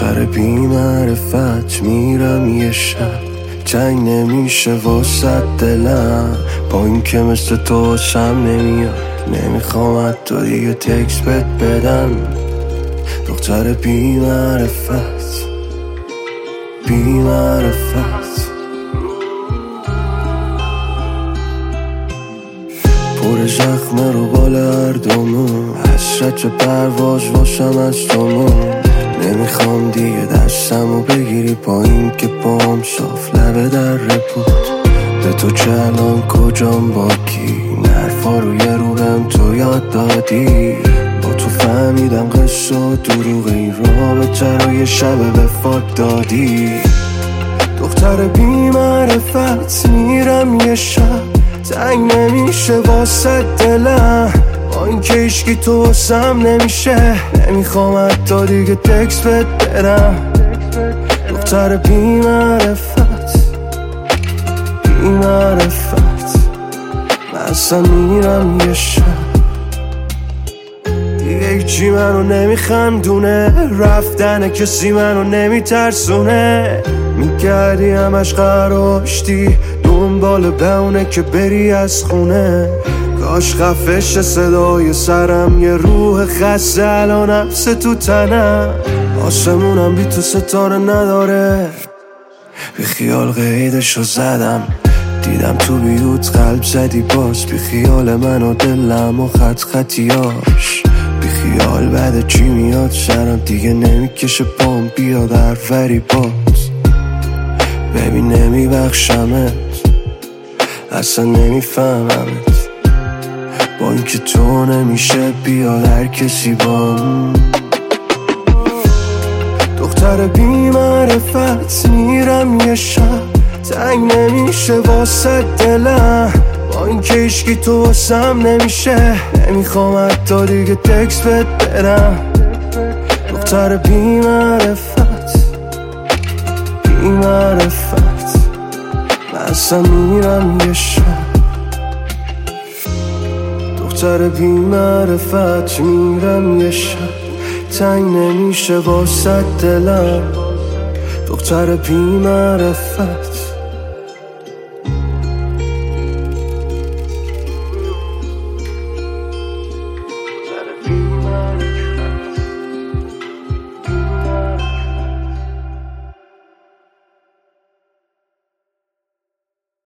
دختر بی معرفت میرم یه شب جنگ نمیشه واسه دلم با این که مثل تو سم نمیاد نمیخوام حتی دیگه تکس بهت بدم دختر بی معرفت بی معرفت پر زخم رو بال هر دومون حسرت پرواز واسم از تومون نمیخوام دیگه دستمو بگیری با این که پام صاف لبه در بود به تو چه الان کجام با کی نرفا رو یه رو بهم تو یاد دادی با تو فهمیدم قصه و دروغ این رابطه رو یه شبه به فاک دادی دختر بی معرفت میرم یه شب تنگ نمیشه واسه دلم با این که عشقی تو واسم نمیشه نمیخوام حتی دیگه تکس بهت بدم دختر بی معرفت بی معرفت من اصلا میرم یه شب دیگه هیچی منو نمیخندونه رفتن کسی منو نمیترسونه میگردی همش قراشتی دنبال بهونه که بری از خونه کاش خفش صدای سرم یه روح خسته الان حبس تو تنم آسمونم بی تو ستاره نداره بی خیال قیدشو زدم دیدم تو بیوت قلب زدی باز بی خیال من و دلم و خط خطیاش بی خیال بعد چی میاد سرم دیگه نمیکشه پام بیاد هر باز ببین نمیبخشمت اصلا نمیفهممت با اینکه تو نمیشه بیاد هر کسی با دختر بی معرفت میرم یه شب تنگ نمیشه واسه دلم با اینکه عشقی تو واسم نمیشه نمیخوام حتی دیگه تکس بهت بدم دختر بی معرفت بی معرفت من اصلا میرم یه شب دختر بی معرفت میرم یه شب تنگ نمیشه واسه دلم دختر بی معرفت